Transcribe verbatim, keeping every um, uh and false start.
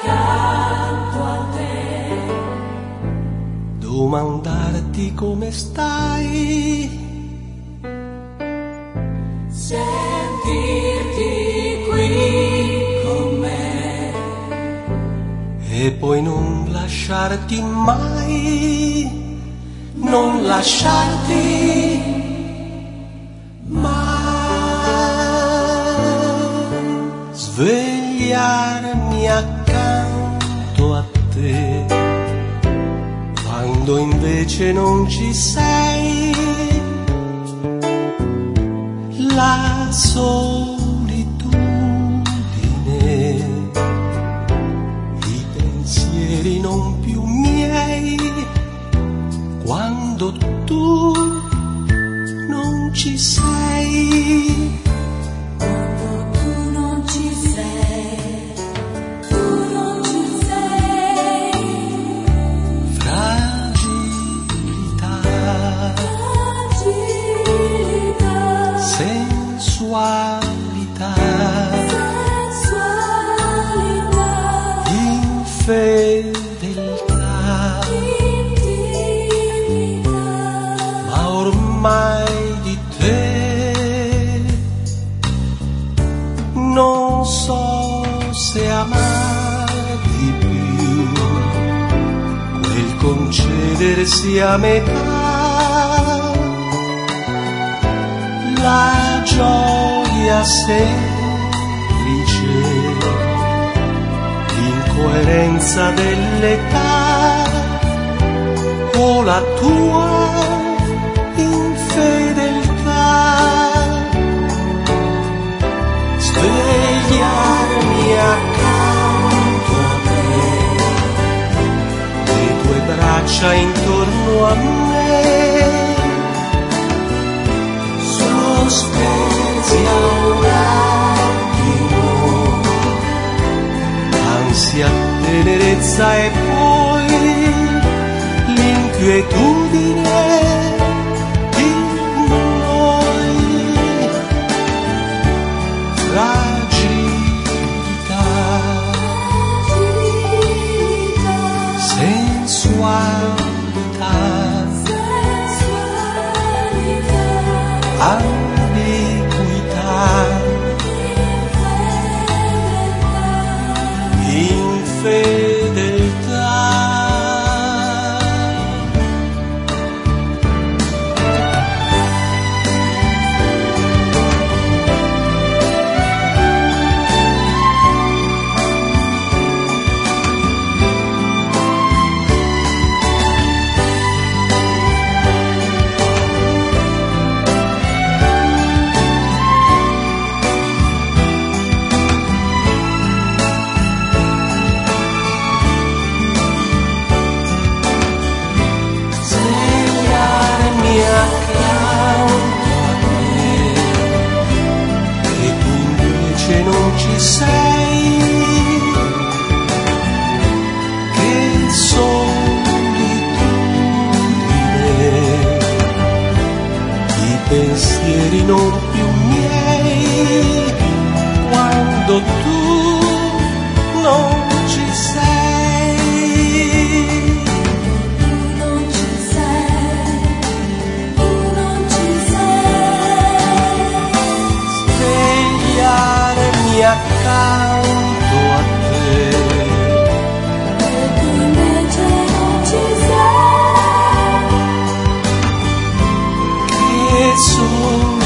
accanto a te. Domandarti come stai, sentirti qui con me e poi non lasciarti mai, non lasciarti mai. Svegliarmi accanto a te quando invece non ci sei. La solitudine, i pensieri non più miei, quando tu non ci sei. Quando tu non ci sei, tu non ci sei. Fragilità, Fragilità, sensualità, sensualità, infedeltà, intimità. ma ormai di te non so se amarti più, quel concedersi a metà, la gioia semplice, l'incoerenza dell'età, o la tua infedeltà. Svegliarmi accanto a te, le tue braccia intorno a me, sospesi a un attimo, ansia, tenerezza e poi l'inquietudine di noi. Fragilità, sensualità, ambiguità, infedeltà. Non ci sei, che solitudine, i pensieri non più miei, quando tu non ci sei. Tu non ci sei, tu non ci sei. Svegliarmi accanto a te, E tu invece non ci sei. che sono